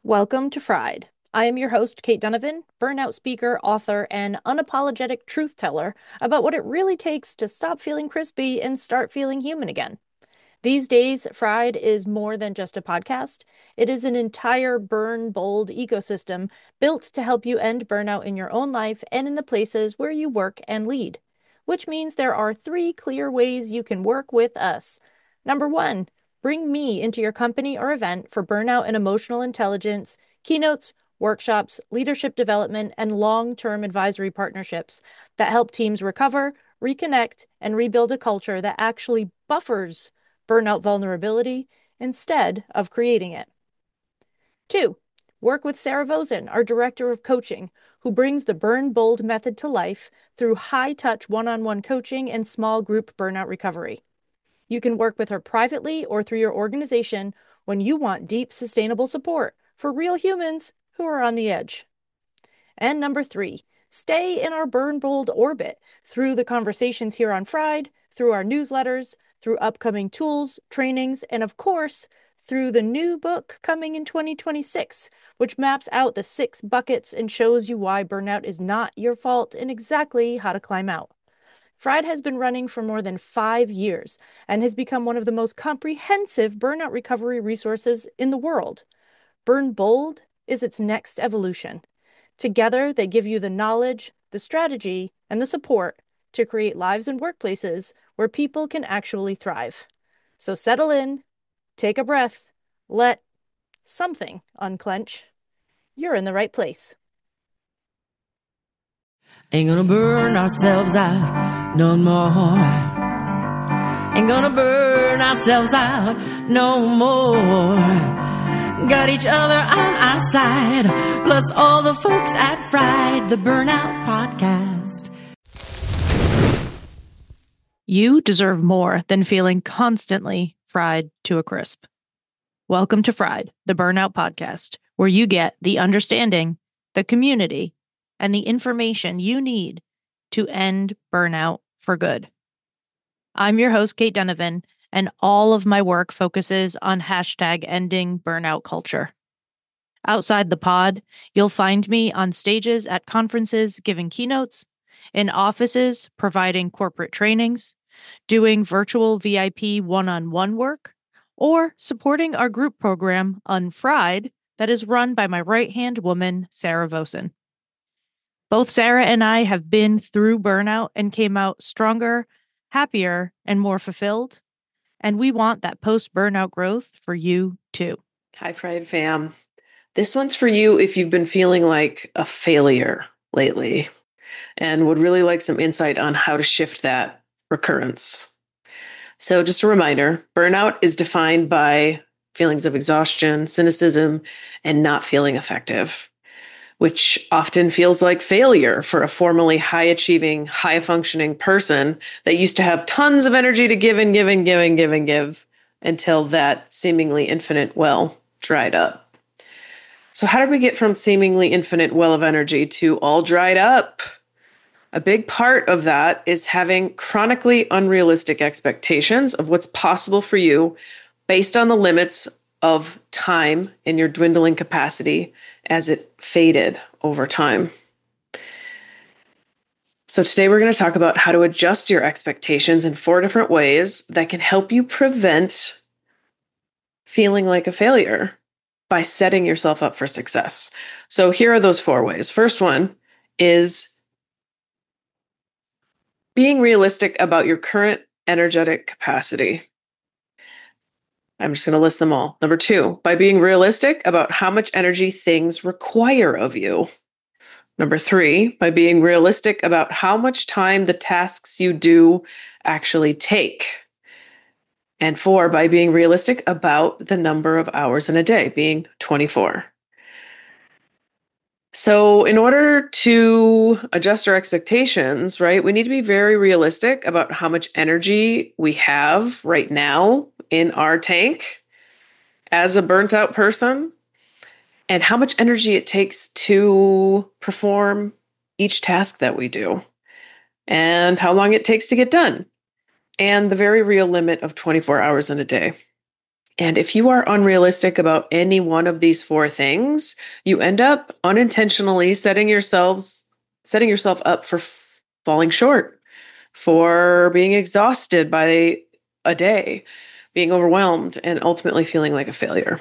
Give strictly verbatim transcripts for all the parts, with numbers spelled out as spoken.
Welcome to Fried. I am your host, Kate Donovan, burnout speaker, author, and unapologetic truth teller about what it really takes to stop feeling crispy and start feeling human again. These days, Fried is more than just a podcast. It is an entire burn bold ecosystem built to help you end burnout in your own life and in the places where you work and lead, which means there are three clear ways you can work with us. Number one, bring me into your company or event for burnout and emotional intelligence, keynotes, workshops, leadership development, and long-term advisory partnerships that help teams recover, reconnect, and rebuild a culture that actually buffers burnout vulnerability instead of creating it. Two, work with Sarah Vosen, our director of coaching, who brings the Burn Bold method to life through high-touch one-on-one coaching and small group burnout recovery. You can work with her privately or through your organization when you want deep, sustainable support for real humans who are on the edge. And number three, stay in our Burn Bold orbit through the conversations here on Fried, through our newsletters, through upcoming tools, trainings, and of course, through the new book coming in twenty twenty-six, which maps out the six buckets and shows you why burnout is not your fault and exactly how to climb out. Fried has been running for more than five years and has become one of the most comprehensive burnout recovery resources in the world. Burn Bold is its next evolution. Together, they give you the knowledge, the strategy, and the support to create lives and workplaces where people can actually thrive. So settle in, take a breath, let something unclench. You're in the right place. Ain't gonna burn ourselves out no more. Ain't gonna burn ourselves out no more. Got each other on our side, plus all the folks at Fried, the Burnout Podcast. You deserve more than feeling constantly fried to a crisp. Welcome to Fried, the Burnout Podcast, where you get the understanding, the community, and the information you need to end burnout for good. I'm your host, Kate Donovan, and all of my work focuses on hashtag ending burnout culture. Outside the pod, you'll find me on stages at conferences giving keynotes, in offices providing corporate trainings, doing virtual V I P one-on-one work, or supporting our group program, Unfried, that is run by my right-hand woman, Sarah Vosen. Both Sarah and I have been through burnout and came out stronger, happier, and more fulfilled. And we want that post-burnout growth for you too. Hi, Fried fam. This one's for you if you've been feeling like a failure lately and would really like some insight on how to shift that recurrence. So just a reminder, burnout is defined by feelings of exhaustion, cynicism, and not feeling effective, which often feels like failure for a formerly high-achieving, high-functioning person that used to have tons of energy to give and give and give and give and give until that seemingly infinite well dried up. So how did we get from seemingly infinite well of energy to all dried up? A big part of that is having chronically unrealistic expectations of what's possible for you based on the limits of time and your dwindling capacity as it faded over time. So today we're going to talk about how to adjust your expectations in four different ways that can help you prevent feeling like a failure by setting yourself up for success. So here are those four ways. First one is being realistic about your current energetic capacity. I'm just going to list them all. Number two, by being realistic about how much energy things require of you. Number three, by being realistic about how much time the tasks you do actually take. And four, by being realistic about the number of hours in a day, being twenty-four. So in order to adjust our expectations, right, we need to be very realistic about how much energy we have right now in our tank as a burnt out person and how much energy it takes to perform each task that we do and how long it takes to get done and the very real limit of twenty-four hours in a day. And if you are unrealistic about any one of these four things, you end up unintentionally setting yourselves setting yourself up for f- falling short, for being exhausted by a day, being overwhelmed, and ultimately feeling like a failure.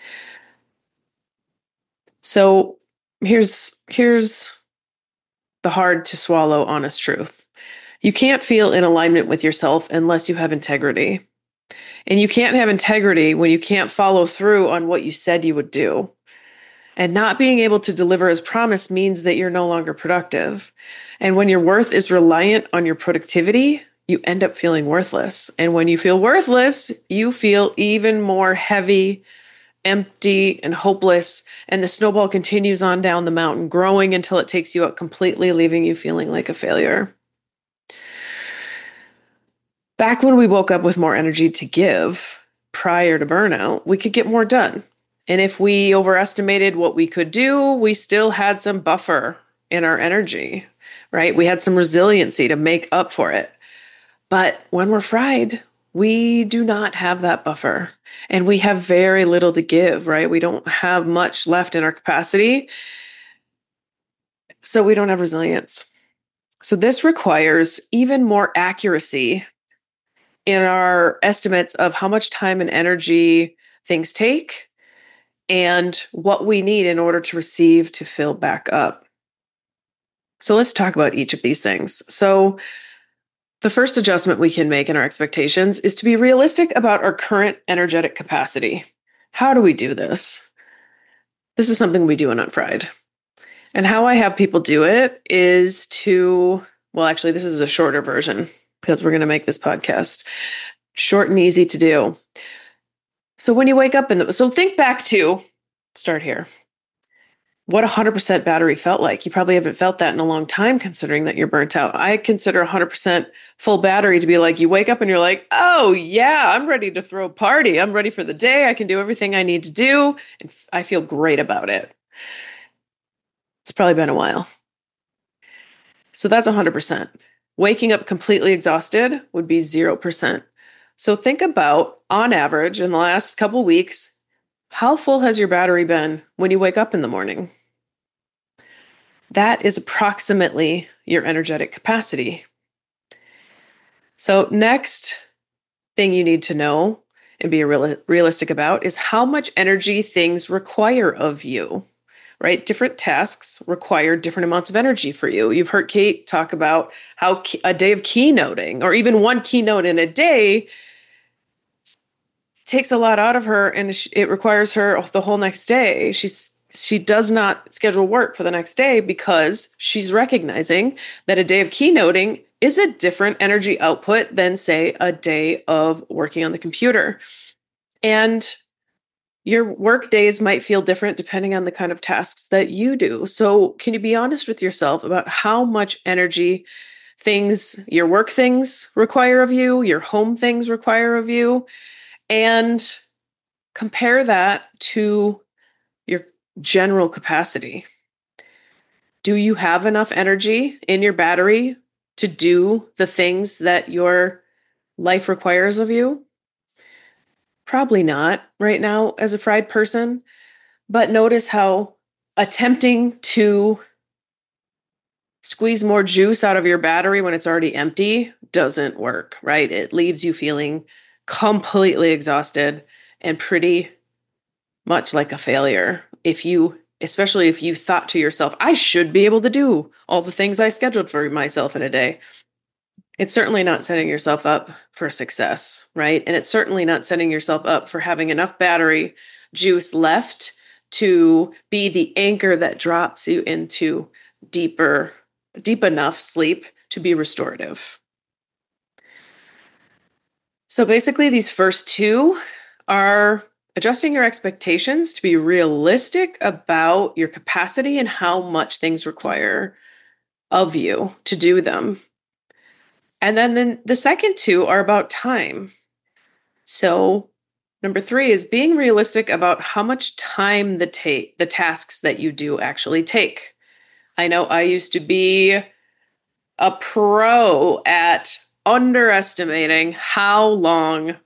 So here's here's the hard to swallow honest truth. You can't feel in alignment with yourself unless you have integrity. And you can't have integrity when you can't follow through on what you said you would do. And not being able to deliver as promised means that you're no longer productive. And when your worth is reliant on your productivity, you end up feeling worthless. And when you feel worthless, you feel even more heavy, empty, and hopeless. And the snowball continues on down the mountain, growing until it takes you out completely, leaving you feeling like a failure. Back when we woke up with more energy to give prior to burnout, we could get more done. And if we overestimated what we could do, we still had some buffer in our energy, right? We had some resiliency to make up for it. But when we're fried, we do not have that buffer and we have very little to give, right? We don't have much left in our capacity. So we don't have resilience. So this requires even more accuracy in our estimates of how much time and energy things take and what we need in order to receive to fill back up. So let's talk about each of these things. So the first adjustment we can make in our expectations is to be realistic about our current energetic capacity. How do we do this? This is something we do in Unfried. And how I have people do it is to, well, actually, this is a shorter version because we're going to make this podcast short and easy to do. So when you wake up in the, so think back to, start here, what one hundred percent battery felt like. You probably haven't felt that in a long time, considering that you're burnt out. I consider one hundred percent full battery to be like, you wake up and you're like, oh yeah, I'm ready to throw a party. I'm ready for the day. I can do everything I need to do. And I feel great about it. It's probably been a while. So that's one hundred percent. Waking up completely exhausted would be zero percent. So think about, on average, in the last couple weeks, how full has your battery been when you wake up in the morning? That is approximately your energetic capacity. So next thing you need to know and be real- realistic about is how much energy things require of you. Right? Different tasks require different amounts of energy for you. You've heard Kate talk about how a day of keynoting or even one keynote in a day takes a lot out of her and it requires her the whole next day. She's she does not schedule work for the next day because she's recognizing that a day of keynoting is a different energy output than, say, a day of working on the computer. And your work days might feel different depending on the kind of tasks that you do. So can you be honest with yourself about how much energy things, your work things require of you, your home things require of you, and compare that to your general capacity? Do you have enough energy in your battery to do the things that your life requires of you? Probably not right now as a fried person, but notice how attempting to squeeze more juice out of your battery when it's already empty doesn't work, right? It leaves you feeling completely exhausted and pretty much like a failure. If you, especially if you thought to yourself, I should be able to do all the things I scheduled for myself in a day. It's certainly not setting yourself up for success, right? And it's certainly not setting yourself up for having enough battery juice left to be the anchor that drops you into deeper, deep enough sleep to be restorative. So basically, these first two are adjusting your expectations to be realistic about your capacity and how much things require of you to do them. And then, then the second two are about time. So number three is being realistic about how much time the take the tasks that you do actually take. I know I used to be a pro at underestimating how long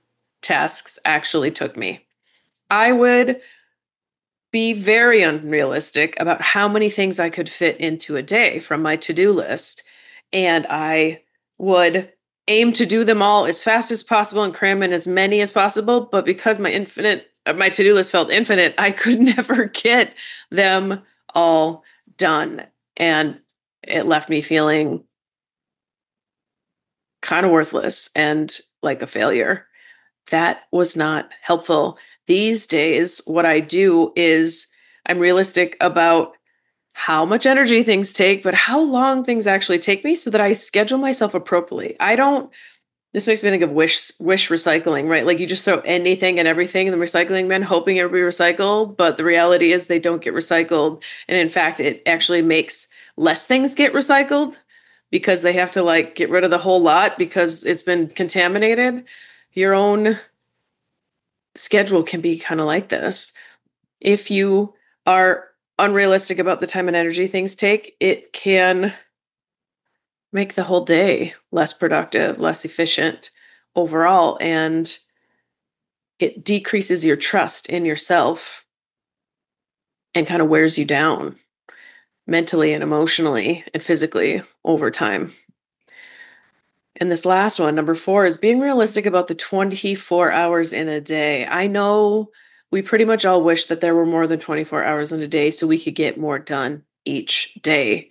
tasks actually took me. I would be very unrealistic about how many things I could fit into a day from my to-do list. And I would aim to do them all as fast as possible and cram in as many as possible. But because my infinite, my to-do list felt infinite, I could never get them all done. And it left me feeling kind of worthless and like a failure. That was not helpful. These days, what I do is I'm realistic about how much energy things take, but how long things actually take me so that I schedule myself appropriately. I don't, this makes me think of wish wish recycling, right? Like you just throw anything and everything in the recycling bin, hoping it will be recycled, but the reality is they don't get recycled. And in fact, it actually makes less things get recycled because they have to like get rid of the whole lot because it's been contaminated. Your own schedule can be kind of like this. If you are unrealistic about the time and energy things take, it can make the whole day less productive, less efficient overall, and it decreases your trust in yourself and kind of wears you down mentally and emotionally and physically over time. And this last one, number four, is being realistic about the twenty-four hours in a day. I know we pretty much all wish that there were more than twenty-four hours in a day so we could get more done each day.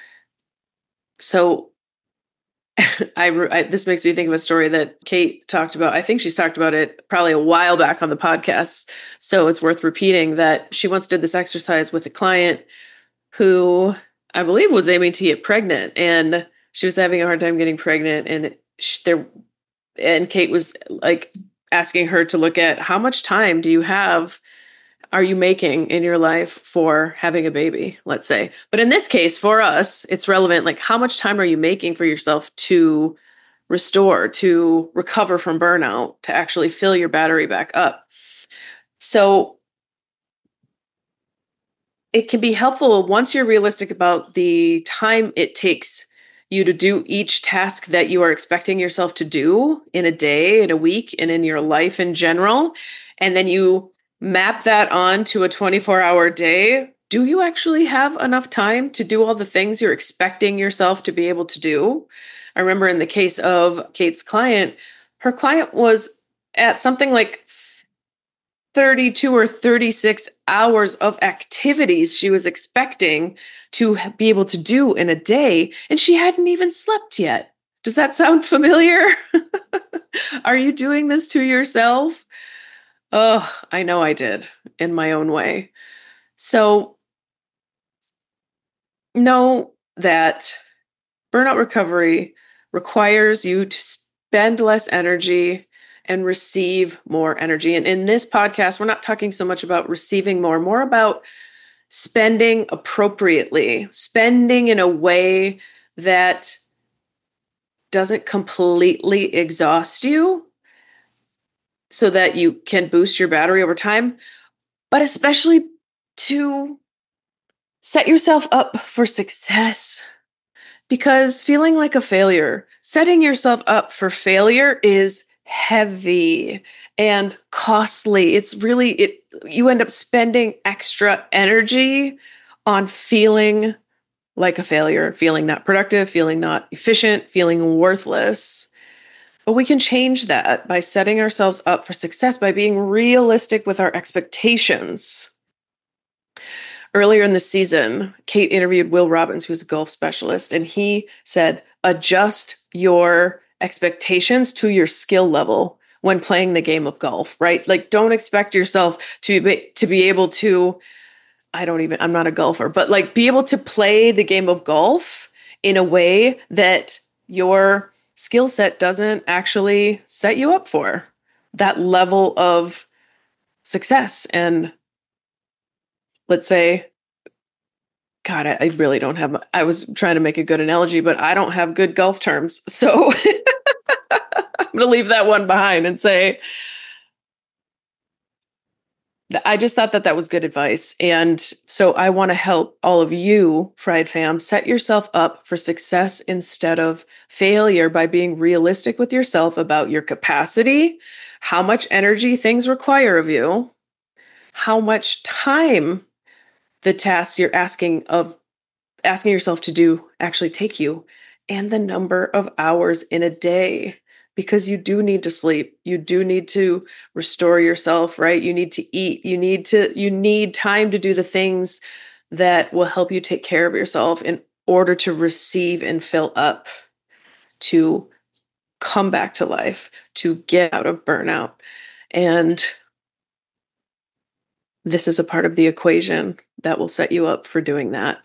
So I, I this makes me think of a story that Kate talked about. I think she's talked about it probably a while back on the podcast. So it's worth repeating that she once did this exercise with a client who I believe was aiming to get pregnant, and she was having a hard time getting pregnant, and she, there, and Kate was like asking her to look at how much time do you have, are you making in your life for having a baby, let's say. But in this case, for us, it's relevant. Like, how much time are you making for yourself to restore, to recover from burnout, to actually fill your battery back up? So it can be helpful once you're realistic about the time it takes you to do each task that you are expecting yourself to do in a day, in a week, and in your life in general. And then you map that on to a twenty-four hour day. Do you actually have enough time to do all the things you're expecting yourself to be able to do? I remember in the case of Kate's client, her client was at something like thirty-two or thirty-six hours of activities she was expecting to be able to do in a day, and she hadn't even slept yet. Does that sound familiar? Are you doing this to yourself? Oh, I know I did in my own way. So know that burnout recovery requires you to spend less energy and receive more energy. And in this podcast, we're not talking so much about receiving more, more about spending appropriately, spending in a way that doesn't completely exhaust you so that you can boost your battery over time, but especially to set yourself up for success. Because feeling like a failure, setting yourself up for failure is heavy and costly. It's really, it. You end up spending extra energy on feeling like a failure, feeling not productive, feeling not efficient, feeling worthless. But we can change that by setting ourselves up for success, by being realistic with our expectations. Earlier in the season, Kate interviewed Will Robbins, who's a golf specialist, and he said, adjust your expectations to your skill level when playing the game of golf, right? Like, don't expect yourself to be, to be able to, I don't even, I'm not a golfer, but like be able to play the game of golf in a way that your skill set doesn't actually set you up for that level of success. And let's say, God, I, I really don't have, I was trying to make a good analogy, but I don't have good golf terms. So I'm going to leave that one behind and say, I just thought that that was good advice. And so I want to help all of you, Fried Fam, set yourself up for success instead of failure by being realistic with yourself about your capacity, how much energy things require of you, how much time the tasks you're asking of asking yourself to do actually take you, and the number of hours in a day, because you do need to sleep, you do need to restore yourself, right? You need to eat, you need to you need time to do the things that will help you take care of yourself in order to receive and fill up, to come back to life, to get out of burnout. And this is a part of the equation that will set you up for doing that.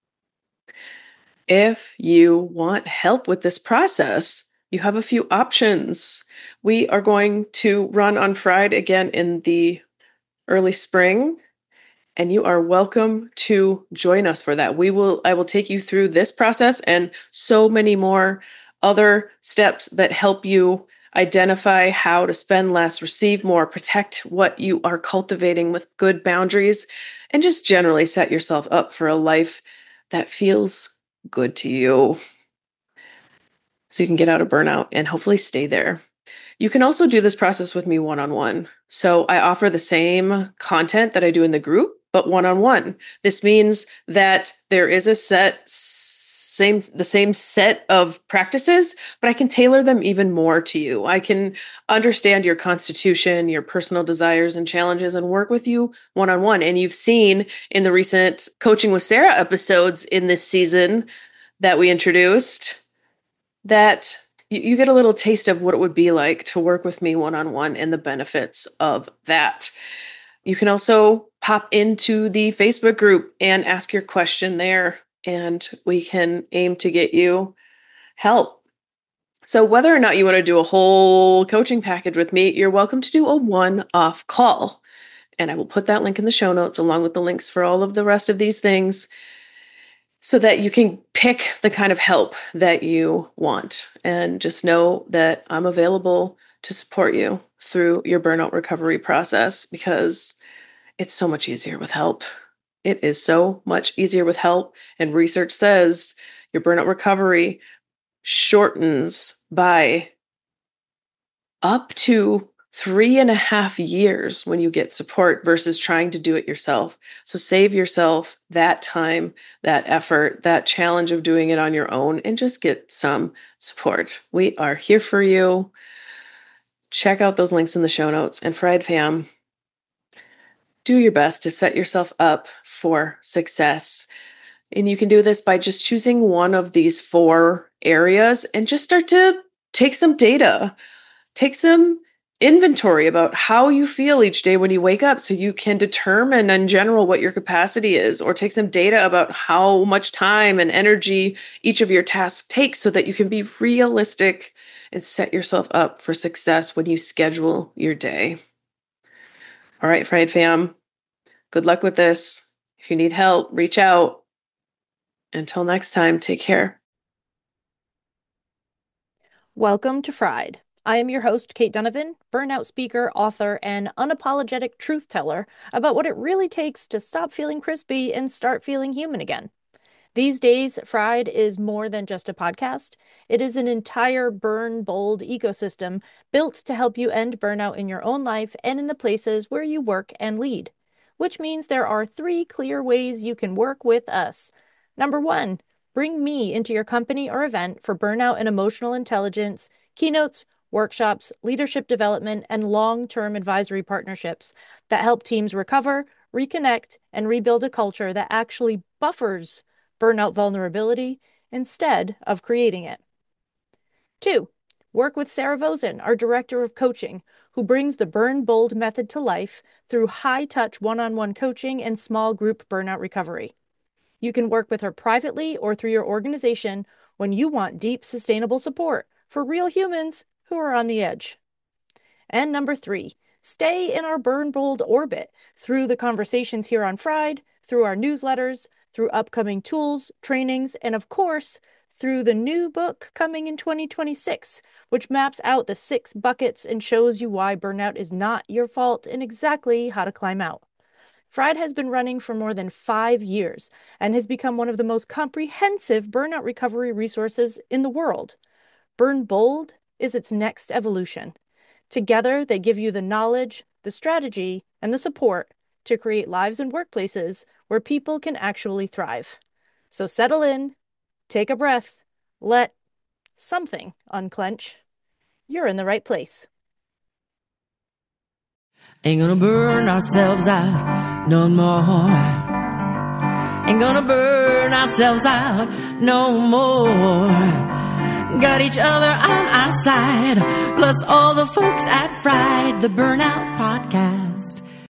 If you want help with this process, you have a few options. We are going to run on Friday again in the early spring, and you are welcome to join us for that. We will, I will take you through this process and so many more other steps that help you identify how to spend less, receive more, protect what you are cultivating with good boundaries, and just generally set yourself up for a life that feels good to you, so you can get out of burnout and hopefully stay there. You can also do this process with me one-on-one. So I offer the same content that I do in the group, but one-on-one. This means that there is a set, same, the same set of practices, but I can tailor them even more to you. I can understand your constitution, your personal desires and challenges, and work with you one-on-one. And you've seen in the recent Coaching with Sarah episodes in this season that we introduced that you get a little taste of what it would be like to work with me one-on-one and the benefits of that. You can also pop into the Facebook group and ask your question there, and we can aim to get you help. So whether or not you want to do a whole coaching package with me, you're welcome to do a one-off call. And I will put that link in the show notes along with the links for all of the rest of these things, so that you can pick the kind of help that you want. And just know that I'm available to support you through your burnout recovery process, because it's so much easier with help. It is so much easier with help. And research says your burnout recovery shortens by up to three and a half years when you get support versus trying to do it yourself. So save yourself that time, that effort, that challenge of doing it on your own, and just get some support. We are here for you. Check out those links in the show notes. And Fried Fam, do your best to set yourself up for success. And you can do this by just choosing one of these four areas and just start to take some data, take some inventory about how you feel each day when you wake up, so you can determine in general what your capacity is, or take some data about how much time and energy each of your tasks takes, so that you can be realistic and set yourself up for success when you schedule your day. All right, Fried Fam, good luck with this. If you need help, reach out. Until next time, take care. Welcome to Fried. I am your host, Kate Donovan, burnout speaker, author, and unapologetic truth teller about what it really takes to stop feeling crispy and start feeling human again. These days, Fried is more than just a podcast. It is an entire Burn Bold ecosystem built to help you end burnout in your own life and in the places where you work and lead, which means there are three clear ways you can work with us. Number one, bring me into your company or event for burnout and emotional intelligence, keynotes, workshops, leadership development, and long-term advisory partnerships that help teams recover, reconnect, and rebuild a culture that actually buffers burnout vulnerability instead of creating it. Two, work with Sarah Vosen, our director of coaching, who brings the Burn Bold method to life through high-touch one-on-one coaching and small group burnout recovery. You can work with her privately or through your organization when you want deep, sustainable support for real humans who are on the edge. And number three, stay in our Burn Bold orbit through the conversations here on Fried, through our newsletters, through upcoming tools, trainings, and of course, through the new book coming in twenty twenty-six, which maps out the six buckets and shows you why burnout is not your fault and exactly how to climb out. Fried has been running for more than five years and has become one of the most comprehensive burnout recovery resources in the world. Burn Bold is its next evolution. Together, they give you the knowledge, the strategy, and the support to create lives and workplaces where people can actually thrive. So settle in, take a breath, let something unclench. You're in the right place. Ain't gonna burn ourselves out no more. Ain't gonna burn ourselves out no more. Got each other on our side, plus all the folks at Fried, the Burnout Podcast.